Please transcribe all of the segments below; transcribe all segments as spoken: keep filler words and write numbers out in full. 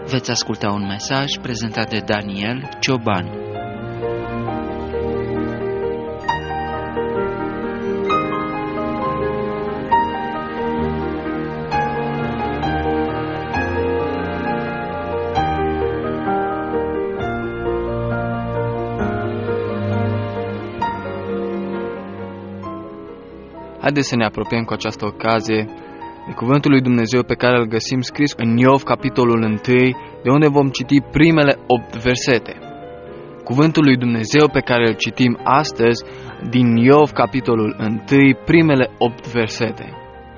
Veți asculta un mesaj prezentat de Daniel Cioban. Haideți să ne apropiem cu această ocazie de Cuvântul lui Dumnezeu pe care îl găsim scris în Iov, capitolul unu, de unde vom citi primele opt versete. Cuvântul lui Dumnezeu pe care îl citim astăzi din Iov, capitolul unu, primele opt versete.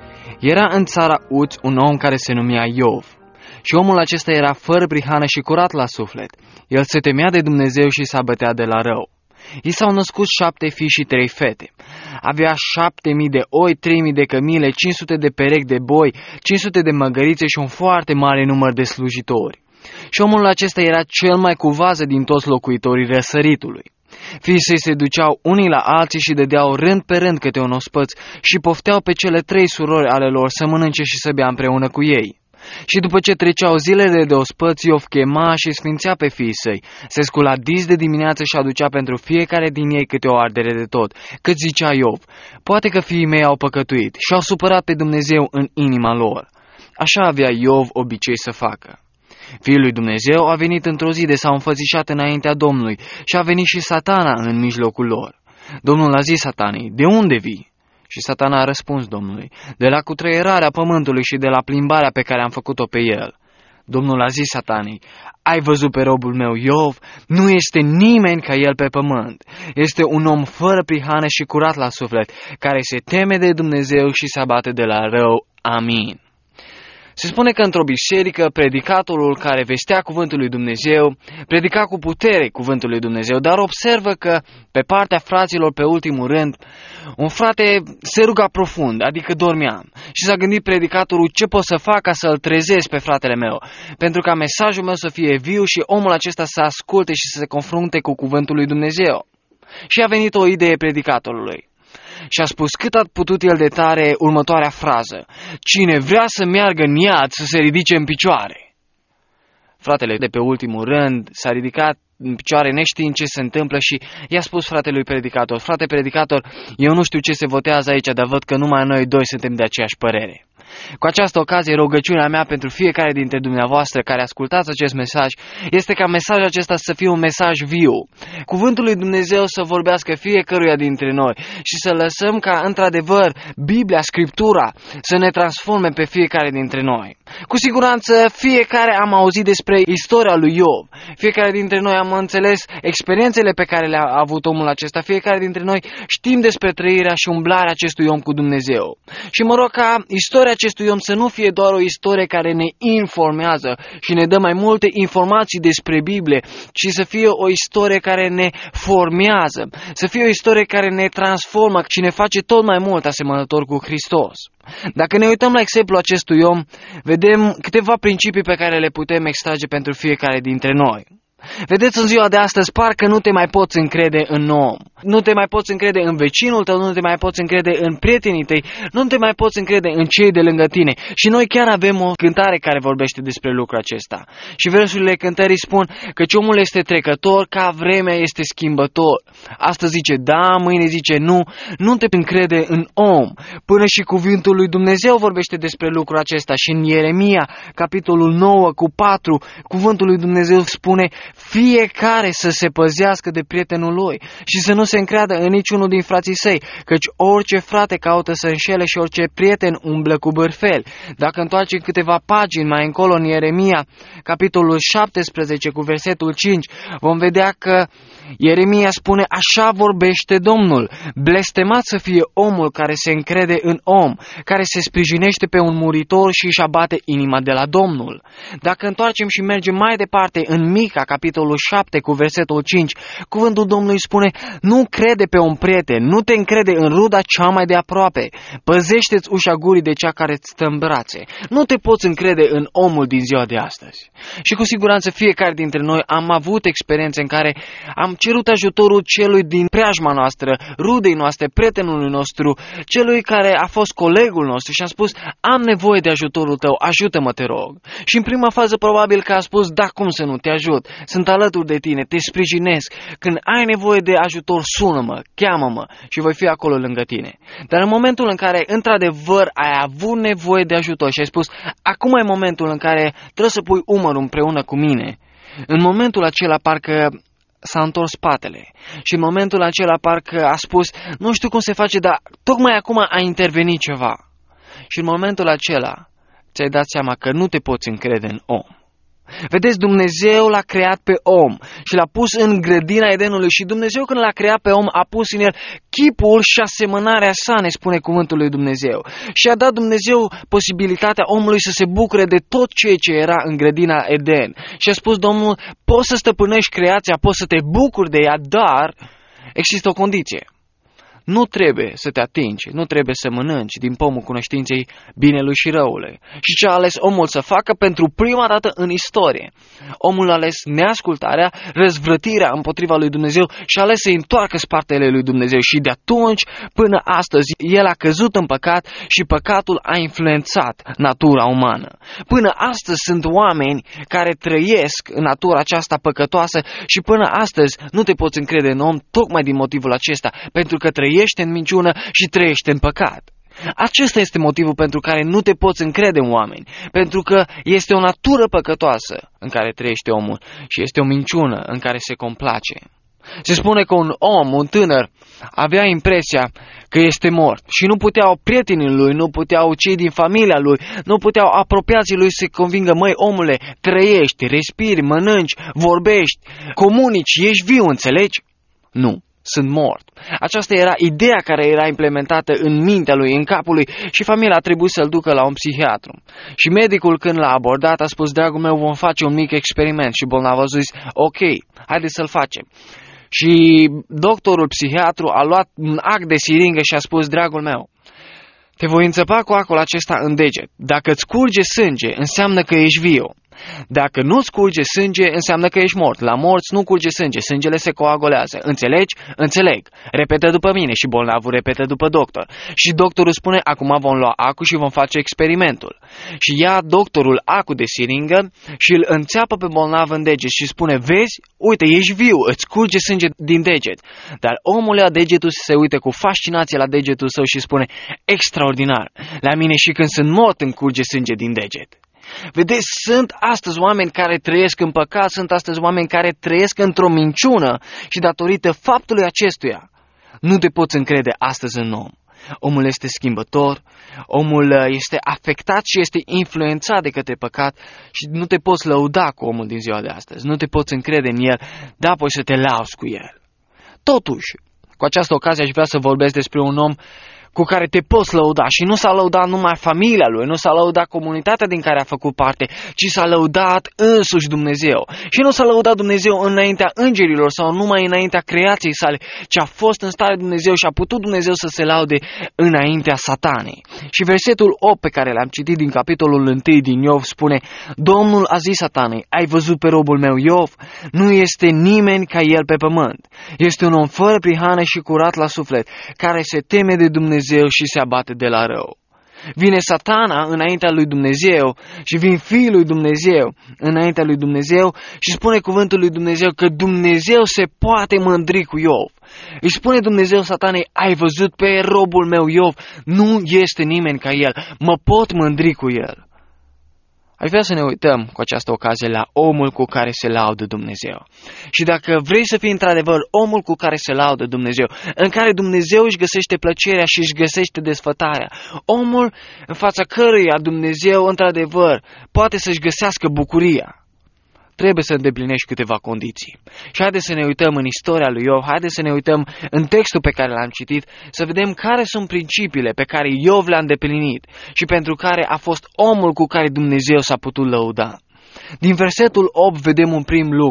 Era în țara Uț un om care se numea Iov și omul acesta era fără prihană și curat la suflet. El se temea de Dumnezeu și s-a bătea de la rău. I s-au născut șapte fii și trei fete. Avea șapte mii de oi, trei mii de cămile, cinci sute de perechi de boi, cinci sute de măgărițe și un foarte mare număr de slujitori. Și omul acesta era cel mai cu vază din toți locuitorii răsăritului. Fiii săi se duceau unii la alții și dădeau rând pe rând câte un ospăț și pofteau pe cele trei surori ale lor să mănânce și să bea împreună cu ei. Și după ce treceau zilele de ospăț, Iov chema și sfințea pe fiii săi. Se scula dis de dimineață și aducea pentru fiecare din ei câte o ardere de tot. Cât zicea Iov, poate că fiii mei au păcătuit și au supărat pe Dumnezeu în inima lor. Așa avea Iov obicei să facă. Fiul lui Dumnezeu a venit într-o zi de s-au înfățișat înaintea Domnului și a venit și Satana în mijlocul lor. Domnul a zis Satanei, de unde vii? Și Satana a răspuns Domnului, de la cutreierarea pământului și de la plimbarea pe care am făcut-o pe el. Domnul a zis Satanei, ai văzut pe robul meu Iov? Nu este nimeni ca el pe pământ. Este un om fără prihană și curat la suflet, care se teme de Dumnezeu și se abate de la rău. Amin. Se spune că într-o biserică, predicatorul care vestea cuvântul lui Dumnezeu, predica cu putere cuvântul lui Dumnezeu, dar observă că pe partea fraților, pe ultimul rând, un frate se ruga profund, adică dormea. Și s-a gândit predicatorul, ce pot să fac ca să-l trezesc pe fratele meu, pentru ca mesajul meu să fie viu și omul acesta să asculte și să se confrunte cu cuvântul lui Dumnezeu. Și a venit o idee predicatorului. Și a spus cât a putut el de tare următoarea frază: cine vrea să meargă în iad să se ridice în picioare. Fratele de pe ultimul rând s-a ridicat în picioare neștiind ce se întâmplă și i-a spus fratelui predicator: frate predicator, eu nu știu ce se votează aici, dar văd că numai noi doi suntem de aceeași părere. Cu această ocazie, rugăciunea mea pentru fiecare dintre dumneavoastră care ascultați acest mesaj este ca mesajul acesta să fie un mesaj viu. Cuvântul lui Dumnezeu să vorbească fiecăruia dintre noi și să lăsăm ca, într-adevăr, Biblia, Scriptura, să ne transforme pe fiecare dintre noi. Cu siguranță, fiecare am auzit despre istoria lui Iov. Fiecare dintre noi am înțeles experiențele pe care le-a avut omul acesta. Fiecare dintre noi știm despre trăirea și umblarea acestui om cu Dumnezeu. Și mă rog ca istoria acestui om să nu fie doar o istorie care ne informează și ne dă mai multe informații despre Biblie, ci să fie o istorie care ne formează, să fie o istorie care ne transformă și ne face tot mai mult asemănător cu Hristos. Dacă ne uităm la exemplul acestui om, vedem câteva principii pe care le putem extrage pentru fiecare dintre noi. Vedeți, în ziua de astăzi, parcă nu te mai poți încrede în om. Nu te mai poți încrede în vecinul tău, nu te mai poți încrede în prietenii tăi, nu te mai poți încrede în cei de lângă tine. Și noi chiar avem o cântare care vorbește despre lucrul acesta. Și versurile cântării spun că omul este trecător, ca vremea este schimbător. Astăzi zice da, mâine zice nu, nu te încrede în om. Până și cuvântul lui Dumnezeu vorbește despre lucrul acesta. Și în Ieremia, capitolul nouă cu patru, cuvântul lui Dumnezeu spune: fiecare să se păzească de prietenul lui și să nu se încreadă în niciunul din frații săi, căci orice frate caută să înșele și orice prieten umblă cu bârfel. Dacă întoarcem câteva pagini mai încolo în Ieremia, capitolul șaptesprezece cu versetul cinci, vom vedea că Ieremia spune: așa vorbește Domnul, blestemat să fie omul care se încrede în om, care se sprijinește pe un muritor și își abate inima de la Domnul. Dacă întoarcem și mergem mai departe în Mica, capitolul șapte, cu versetul cinci, cuvântul Domnului spune: nu crede pe un prieten, nu te încrede în ruda cea mai de aproape, păzește-ți ușa gurii de cea care îți stă în brațe. Nu te poți încrede în omul din ziua de astăzi. Și cu siguranță fiecare dintre noi am avut experiențe în care am cerut ajutorul celui din preajma noastră, rudei noastre, prietenului nostru, celui care a fost colegul nostru și am spus: am nevoie de ajutorul tău, ajută-mă, te rog. Și în prima fază probabil că a spus: da, cum să nu, te ajut, sunt alături de tine, te sprijinesc, când ai nevoie de ajutor, sună-mă, cheamă-mă și voi fi acolo lângă tine. Dar în momentul în care într-adevăr ai avut nevoie de ajutor și ai spus: acum e momentul în care trebuie să pui umărul împreună cu mine, în momentul acela parcă s-a întors spatele și în momentul acela parcă a spus: nu știu cum se face, dar tocmai acum a intervenit ceva. Și în momentul acela ți-ai dat seama că nu te poți încrede în om. Vedeți, Dumnezeu l-a creat pe om și l-a pus în grădina Edenului și Dumnezeu, când l-a creat pe om, a pus în el chipul și asemănarea sa, ne spune cuvântul lui Dumnezeu. Și a dat Dumnezeu posibilitatea omului să se bucure de tot ceea ce era în grădina Eden. Și a spus Domnul: poți să stăpânești creația, poți să te bucuri de ea, dar există o condiție. Nu trebuie să te atingi, nu trebuie să mănânci din pomul cunoștinței binelui și răului. Și ce a ales omul să facă pentru prima dată în istorie? Omul a ales neascultarea, răzvrătirea împotriva lui Dumnezeu și a ales să întoarcă spatele lui Dumnezeu. Și de atunci până astăzi el a căzut în păcat și păcatul a influențat natura umană. Până astăzi sunt oameni care trăiesc în natura aceasta păcătoasă și până astăzi nu te poți încrede în om tocmai din motivul acesta, pentru că trăiește în minciună și trăiește în păcat. Acesta este motivul pentru care nu te poți încrede în oameni, pentru că este o natură păcătoasă în care trăiește omul și este o minciună în care se complace. Se spune că un om, un tânăr, avea impresia că este mort și nu puteau prietenii lui, nu puteau cei din familia lui, nu puteau apropiații lui să-i convingă: măi, omule, trăiești, respiri, mănânci, vorbești, comunici, ești viu, înțelegi? Nu. Sunt mort. Aceasta era ideea care era implementată în mintea lui, în capul lui, și familia a trebuit să-l ducă la un psihiatru. Și medicul, când l-a abordat, a spus: dragul meu, vom face un mic experiment. Și bolnavul a zis: ok, haideți să-l facem. Și doctorul psihiatru a luat un ac de siringă și a spus: dragul meu, te voi înțăpa cu acul acesta în deget. Dacă îți curge sânge, înseamnă că ești viu. Dacă nu-ți curge sânge, înseamnă că ești mort. La morți nu curge sânge, sângele se coagulează. Înțelegi? Înțeleg. Repetă după mine și bolnavul repetă după doctor. Și doctorul spune: acum vom lua acul și vom face experimentul. Și ia doctorul acul de siringă și îl înțeapă pe bolnav în deget și spune: vezi? Uite, ești viu, îți curge sânge din deget. Dar omul ia degetul, se uită cu fascinație la degetul său și spune: extraordinar, la mine și când sunt mort îmi curge sânge din deget. Vedeți, sunt astăzi oameni care trăiesc în păcat, sunt astăzi oameni care trăiesc într-o minciună și datorită faptului acestuia nu te poți încrede astăzi în om. Omul este schimbător, omul este afectat și este influențat de către păcat și nu te poți lăuda cu omul din ziua de astăzi, nu te poți încrede în el, dar apoi să te lauzi cu el. Totuși, cu această ocazie aș vrea să vorbesc despre un om cu care te poți lăuda și nu s-a lăudat numai familia lui, nu s-a lăudat comunitatea din care a făcut parte, ci s-a lăudat însuși Dumnezeu. Și nu s-a lăudat Dumnezeu înaintea îngerilor sau numai înaintea creației sale, ci a fost în stare Dumnezeu și a putut Dumnezeu să se laude înaintea Satanei. Și versetul opt pe care l-am citit din capitolul unu din Iov spune: Domnul a zis Satanei: ai văzut pe robul meu Iov? Nu este nimeni ca el pe pământ. Este un om fără prihană și curat la suflet, care se teme de Dumnezeu și se abate de la rău. Vine Satana înaintea lui Dumnezeu și vin fiii lui Dumnezeu înaintea lui Dumnezeu și spune cuvântul lui Dumnezeu că Dumnezeu se poate mândri cu Iov. Îi spune Dumnezeu Satanei: ai văzut pe robul meu Iov? Nu este nimeni ca el, mă pot mândri cu el. Aș vrea să ne uităm cu această ocazie la omul cu care se laudă Dumnezeu. Și dacă vrei să fii într-adevăr omul cu care se laudă Dumnezeu, în care Dumnezeu își găsește plăcerea și își găsește desfătarea, omul în fața căruia Dumnezeu într-adevăr poate să-și găsească bucuria, trebuie să îndeplinești câteva condiții. Și haideți să ne uităm în istoria lui Iov, haideți să ne uităm în textul pe care l-am citit, să vedem care sunt principiile pe care Iov le-a îndeplinit și pentru care a fost omul cu care Dumnezeu s-a putut lăuda. Din versetul opt vedem un prim lucru.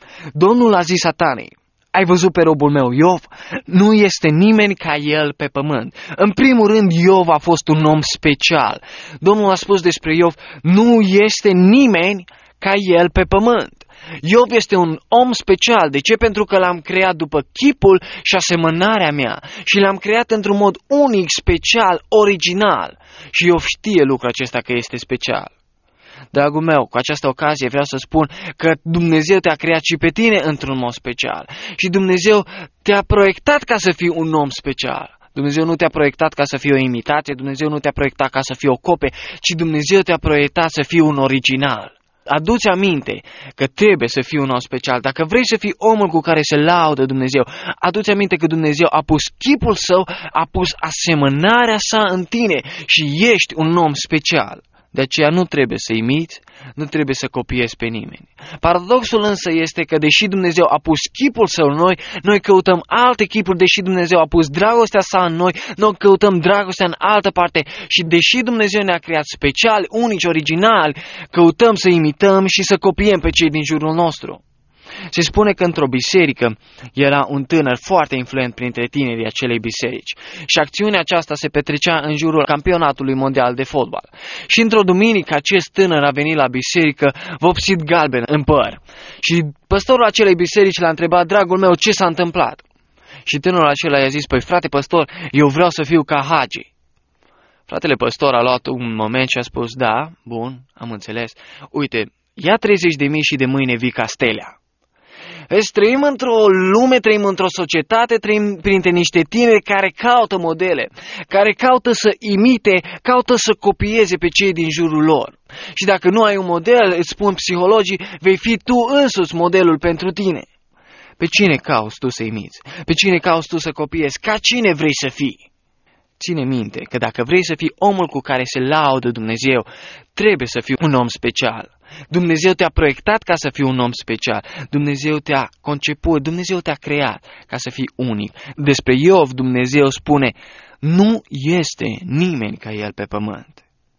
Domnul a zis Satanei: ai văzut pe robul meu Iov? Nu este nimeni ca el pe pământ. În primul rând, Iov a fost un om special. Domnul a spus despre Iov: nu este nimeni ca el pe pământ. Iov este un om special. De ce? Pentru că l-am creat după chipul și asemănarea mea și l-am creat într-un mod unic, special, original. Și Iov știe lucrul acesta, că este special. Dragul meu, cu această ocazie vreau să spun că Dumnezeu te-a creat și pe tine într-un mod special. Și Dumnezeu te-a proiectat ca să fii un om special. Dumnezeu nu te-a proiectat ca să fii o imitație, Dumnezeu nu te-a proiectat ca să fii o copie, ci Dumnezeu te-a proiectat să fii un original. Adu-ți aminte că trebuie să fii un om special. Dacă vrei să fii omul cu care se laudă Dumnezeu, adu-ți aminte că Dumnezeu a pus chipul său, a pus asemănarea sa în tine și ești un om special. De aceea nu trebuie să imiți, nu trebuie să copiezi pe nimeni. Paradoxul însă este că deși Dumnezeu a pus chipul său în noi, noi căutăm alte chipuri, deși Dumnezeu a pus dragostea sa în noi, noi căutăm dragostea în altă parte și deși Dumnezeu ne-a creat special, unici, originali, căutăm să imităm și să copiem pe cei din jurul nostru. Se spune că într-o biserică era un tânăr foarte influent printre tinerii acelei biserici și acțiunea aceasta se petrecea în jurul campionatului mondial de fotbal. Și într-o duminică acest tânăr a venit la biserică vopsit galben în păr și păstorul acelei biserici l-a întrebat: dragul meu, ce s-a întâmplat? Și tânărul acela i-a zis: păi frate păstor, eu vreau să fiu ca Hagi. Fratele păstor a luat un moment și a spus: da, bun, am înțeles, uite, ia treizeci de mii și de mâine vii ca Stelea. Vezi, trăim într-o lume, trăim într-o societate, trăim printre niște tineri care caută modele, care caută să imite, caută să copieze pe cei din jurul lor. Și dacă nu ai un model, îți spun psihologii, vei fi tu însuți modelul pentru tine. Pe cine cauți tu să imiți? Pe cine cauți tu să copiezi? Ca cine vrei să fii? Ține minte că dacă vrei să fii omul cu care se laudă Dumnezeu, trebuie să fii un om special. Dumnezeu te-a proiectat ca să fii un om special. Dumnezeu te-a conceput, Dumnezeu te-a creat ca să fii unic. Despre Iov Dumnezeu spune: nu este nimeni ca el pe pământ.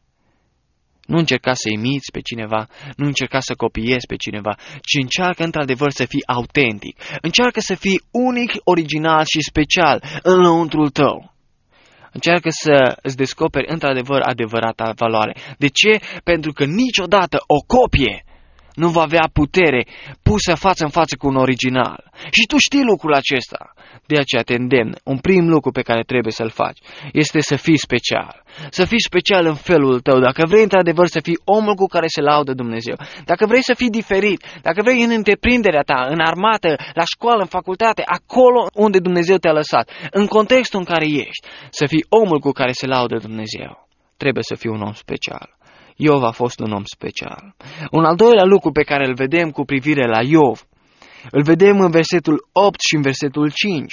Nu încerca să imiți pe cineva, nu încerca să copiezi pe cineva, ci încearcă într-adevăr să fii autentic. Încearcă să fii unic, original și special în lăuntrul tău. Încearcă să îți descoperi într-adevăr adevărata valoare. De ce? Pentru că niciodată o copie nu va avea putere pusă față în față cu un original. Și tu știi lucrul acesta. De aceea te îndemn. Un prim lucru pe care trebuie să-l faci este să fii special. Să fii special în felul tău. Dacă vrei într-adevăr să fii omul cu care se laudă Dumnezeu, dacă vrei să fii diferit, dacă vrei în întreprinderea ta, în armată, la școală, în facultate, acolo unde Dumnezeu te-a lăsat, în contextul în care ești, să fii omul cu care se laudă Dumnezeu, trebuie să fii un om special. Iov a fost un om special. Un al doilea lucru pe care îl vedem cu privire la Iov, îl vedem în versetul opt și în versetul cinci.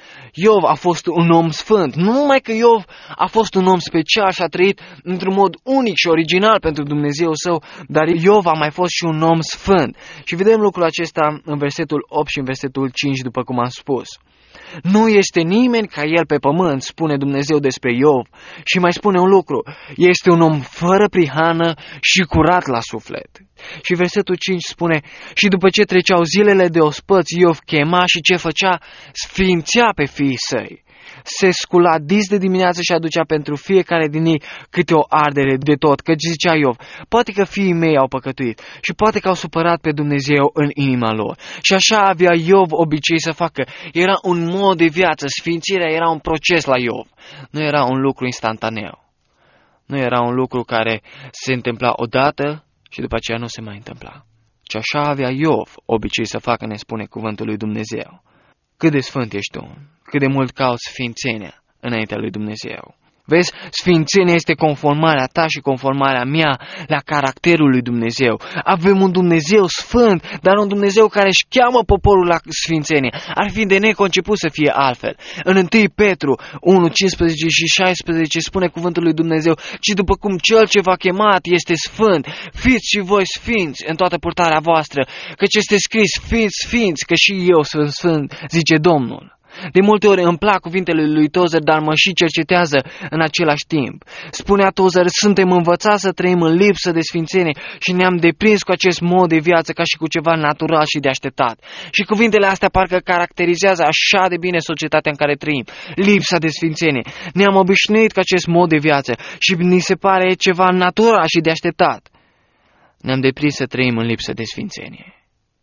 Iov a fost un om sfânt. Nu numai că Iov a fost un om special și a trăit într-un mod unic și original pentru Dumnezeu său, dar Iov a mai fost și un om sfânt. Și vedem lucrul acesta în versetul opt și în versetul cinci, după cum am spus. Nu este nimeni ca el pe pământ, spune Dumnezeu despre Iov. Și mai spune un lucru: este un om fără prihană și curat la suflet. Și versetul cinci spune: și după ce treceau zilele de ospăți, Iov chema și ce făcea? Sfințea pe fiii săi. Se scula dis de dimineață și aducea pentru fiecare din ei câte o ardere de tot. Căci zicea Iov: poate că fiii mei au păcătuit și poate că au supărat pe Dumnezeu în inima lor. Și așa avea Iov obicei să facă. Era un mod de viață. Sfințirea era un proces la Iov. Nu era un lucru instantaneu. Nu era un lucru care se întâmpla odată și după aceea nu se mai întâmpla. Și așa avea Iov obicei să facă, ne spune cuvântul lui Dumnezeu. Cât de sfânt ești tu, cât de mult cauți sfințenia înaintea lui Dumnezeu. Vezi, sfințenia este conformarea ta și conformarea mea la caracterul lui Dumnezeu. Avem un Dumnezeu sfânt, dar un Dumnezeu care își cheamă poporul la sfințenie. Ar fi de neconceput să fie altfel. În întâi Petru unu, cincisprezece și șaisprezece spune cuvântul lui Dumnezeu: ci după cum cel ce v-a chemat este sfânt, fiți și voi sfinți în toată purtarea voastră, căci este scris: fiți sfinți, că și eu sunt sfânt, zice Domnul. De multe ori îmi plac cuvintele lui Tozer, dar mă și cercetează în același timp. Spunea Tozer, suntem învățați să trăim în lipsă de sfințenie și ne-am deprins cu acest mod de viață ca și cu ceva natural și de așteptat. Și cuvintele astea parcă caracterizează așa de bine societatea în care trăim. Lipsa de sfințenie. Ne-am obișnuit cu acest mod de viață și ni se pare ceva natural și de așteptat. Ne-am deprins să trăim în lipsă de sfințenie.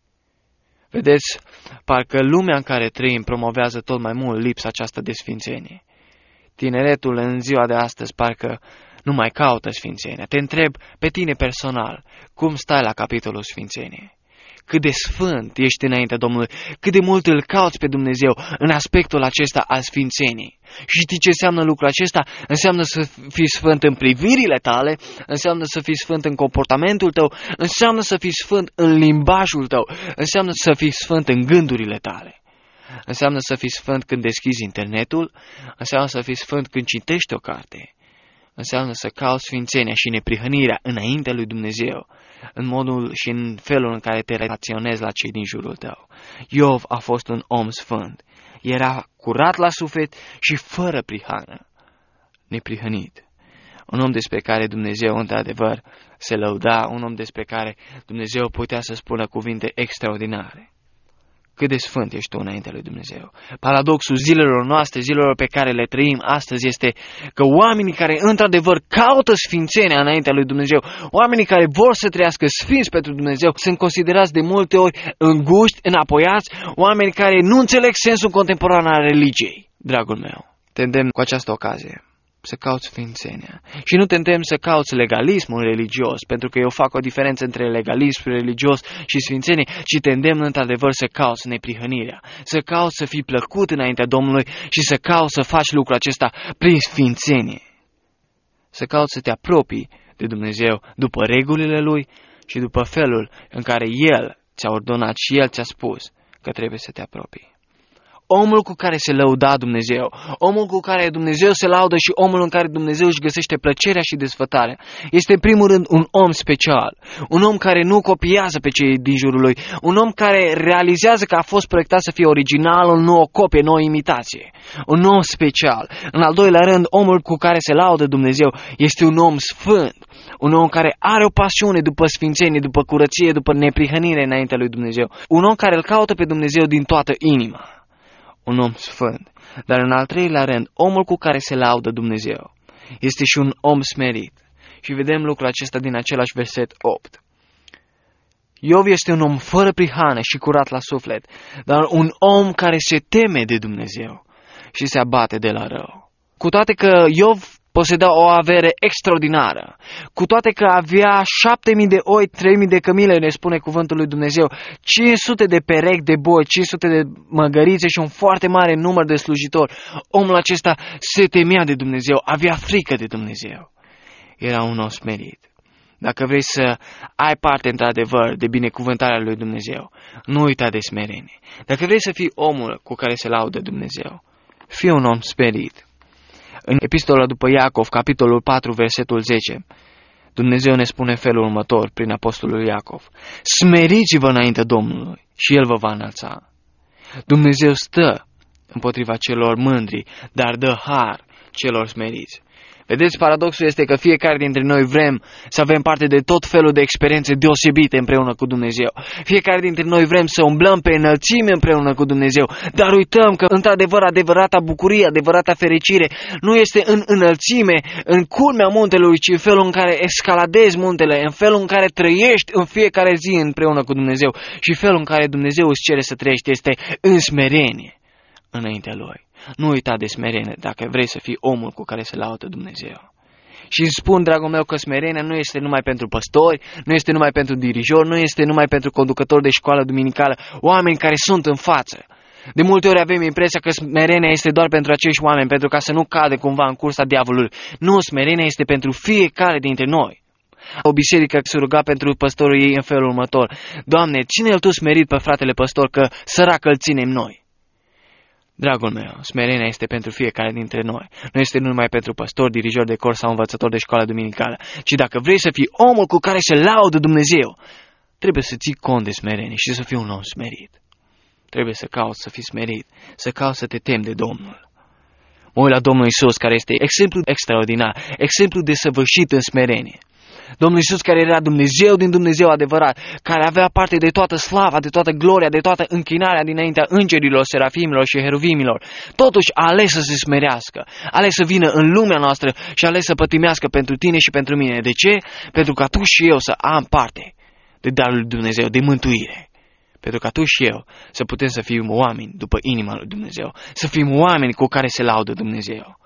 Vedeți, parcă lumea în care trăim promovează tot mai mult lipsa aceasta de sfințenie. Tineretul în ziua de astăzi parcă nu mai caută sfințenia. Te întreb pe tine personal, cum stai la capitolul sfințenie? Cât de sfânt ești înaintea Domnului, cât de mult îl cauți pe Dumnezeu în aspectul acesta al sfințeniei. Și știi ce înseamnă lucrul acesta? Înseamnă să fii sfânt în privirile tale, înseamnă să fii sfânt în comportamentul tău, înseamnă să fii sfânt în limbajul tău, înseamnă să fii sfânt în gândurile tale. Înseamnă să fii sfânt când deschizi internetul, înseamnă să fii sfânt când citești o carte. Înseamnă să cauți sfințenia și neprihănirea înaintea lui Dumnezeu, în modul și în felul în care te relaționezi la cei din jurul tău. Iov a fost un om sfânt. Era curat la suflet și fără prihană, neprihănit. Un om despre care Dumnezeu, într-adevăr, se lăuda, un om despre care Dumnezeu putea să spună cuvinte extraordinare. Cât de sfânt ești tu înaintea lui Dumnezeu. Paradoxul zilelor noastre, zilelor pe care le trăim astăzi, este că oamenii care într-adevăr caută sfințenia înaintea lui Dumnezeu, oamenii care vor să trăiască sfinți pentru Dumnezeu, sunt considerați de multe ori înguști, înapoiați, oameni care nu înțeleg sensul contemporan al religiei. Dragul meu, te îndemn cu această ocazie să cauți sfințenia. Și nu te îndemn să cauți legalismul religios, pentru că eu fac o diferență între legalism religios și sfințenie, ci te îndemn într-adevăr să cauți neprihănirea, să cauți să fii plăcut înaintea Domnului și să cauți să faci lucrul acesta prin sfințenie. Să cauți să te apropii de Dumnezeu după regulile Lui și după felul în care El ți-a ordonat și El ți-a spus că trebuie să te apropii. Omul cu care se lăuda Dumnezeu, omul cu care Dumnezeu se laudă și omul în care Dumnezeu își găsește plăcerea și desfătarea, este în primul rând un om special, un om care nu copiază pe cei din jurul lui, un om care realizează că a fost proiectat să fie original, nu o copie, nu o imitație, un om special. În al doilea rând, omul cu care se laudă Dumnezeu este un om sfânt, un om care are o pasiune după sfințenie, după curăție, după neprihănire înaintea lui Dumnezeu, un om care îl caută pe Dumnezeu din toată inima. Un om sfânt. Dar în al treilea rând, omul cu care se laudă Dumnezeu este și un om smerit. Și vedem lucrul acesta din același verset opt. Iov este un om fără prihană și curat la suflet, dar un om care se teme de Dumnezeu și se abate de la rău. Cu toate că Iov poseda o avere extraordinară, cu toate că avea șapte mii de oi, trei mii de cămile, ne spune cuvântul lui Dumnezeu, cinci sute de perechi de boi, cinci sute de măgărițe și un foarte mare număr de slujitori, omul acesta se temea de Dumnezeu, avea frică de Dumnezeu. Era un om smerit. Dacă vrei să ai parte într-adevăr de binecuvântarea lui Dumnezeu, nu uita de smerenie. Dacă vrei să fii omul cu care se laudă Dumnezeu, fii un om smerit. În epistola după Iacov, capitolul patru, versetul zece, Dumnezeu ne spune felul următor prin apostolul Iacov: smeriți-vă înaintea Domnului și El vă va înălța. Dumnezeu stă împotriva celor mândri, dar dă har celor smeriți. Vedeți, paradoxul este că fiecare dintre noi vrem să avem parte de tot felul de experiențe deosebite împreună cu Dumnezeu. Fiecare dintre noi vrem să umblăm pe înălțime împreună cu Dumnezeu, dar uităm că, într-adevăr, adevărata bucurie, adevărata fericire nu este în înălțime, în culmea muntelui, ci în felul în care escaladezi muntele, în felul în care trăiești în fiecare zi împreună cu Dumnezeu și felul în care Dumnezeu îți cere să trăiești este în smerenie înaintea Lui. Nu uita de smerenie dacă vrei să fii omul cu care se laudă Dumnezeu. Și îmi spun, dragul meu, că smerenia nu este numai pentru păstori, nu este numai pentru dirijori, nu este numai pentru conducători de școală duminicală, oameni care sunt în față. De multe ori avem impresia că smerenia este doar pentru acești oameni, pentru ca să nu cade cumva în cursa diavolului. Nu, smerenia este pentru fiecare dintre noi. O biserică se ruga pentru păstorul ei în felul următor: Doamne, ține-l Tu smerit pe fratele păstor, că sărac îl ținem noi. Dragul meu, smerenia este pentru fiecare dintre noi. Nu este numai pentru păstori, dirijori de cor sau învățători de școală duminicală, ci dacă vrei să fii omul cu care se laudă Dumnezeu, trebuie să ții cont de smerenie și să fii un om smerit. trebuie să cauți să fii smerit, să cauți să te temi de Domnul. Mă uit la Domnul Iisus, care este exemplu extraordinar, exemplu desăvârșit în smerenie. Domnul Iisus, care era Dumnezeu din Dumnezeu adevărat, care avea parte de toată slava, de toată gloria, de toată închinarea dinaintea îngerilor, serafimilor și heruvimilor, totuși a ales să se smerească, a ales să vină în lumea noastră și a ales să pătimească pentru tine și pentru mine. De ce? Pentru ca tu și eu să am parte de darul lui Dumnezeu, de mântuire. Pentru ca tu și eu să putem să fim oameni după inima lui Dumnezeu, să fim oameni cu care se laudă Dumnezeu.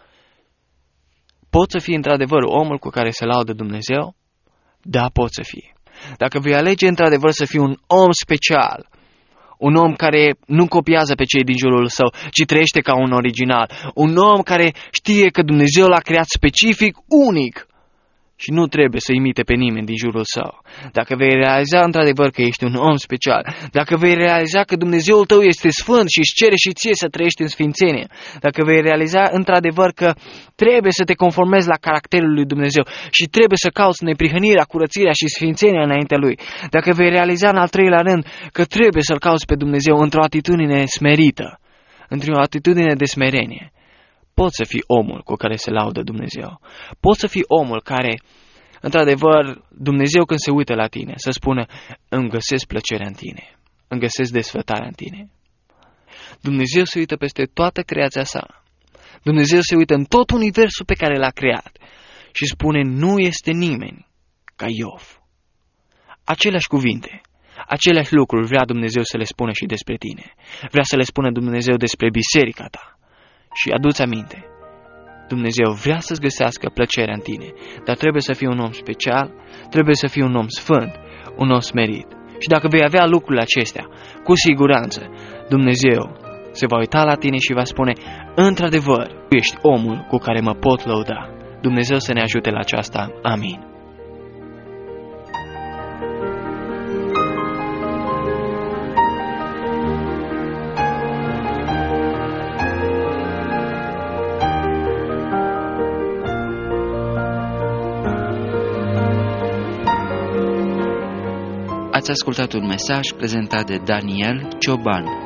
Poți să fii într-adevăr omul cu care se laudă Dumnezeu? Da, poți să fii. Dacă vei alege într-adevăr să fii un om special, un om care nu copiază pe cei din jurul său, ci trăiește ca un original, un om care știe că Dumnezeu l-a creat specific, unic, și nu trebuie să imite pe nimeni din jurul său. Dacă vei realiza într-adevăr că ești un om special, dacă vei realiza că Dumnezeul tău este sfânt și îți cere și ție să trăiești în sfințenie, dacă vei realiza într-adevăr că trebuie să te conformezi la caracterul lui Dumnezeu și trebuie să cauți neprihănirea, curățirea și sfințenia înaintea Lui, dacă vei realiza în al treilea rând că trebuie să-L cauți pe Dumnezeu într-o atitudine smerită, într-o atitudine de smerenie, poți să fii omul cu care se laudă Dumnezeu. Poți să fii omul care, într-adevăr, Dumnezeu când se uită la tine, să spună, îmi găsesc plăcerea în tine, îmi găsesc desfătarea în tine. Dumnezeu se uită peste toată creația sa. Dumnezeu se uită în tot universul pe care l-a creat și spune, nu este nimeni ca Iov. Aceleași cuvinte, aceleași lucruri vrea Dumnezeu să le spună și despre tine. Vrea să le spună Dumnezeu despre biserica ta. Și adu-ți aminte, Dumnezeu vrea să-ți găsească plăcerea în tine, dar trebuie să fii un om special, trebuie să fii un om sfânt, un om smerit. Și dacă vei avea lucrurile acestea, cu siguranță, Dumnezeu se va uita la tine și va spune, într-adevăr, tu ești omul cu care mă pot lăuda. Dumnezeu să ne ajute la aceasta. Amin. Ați ascultat un mesaj prezentat de Daniel Cioban.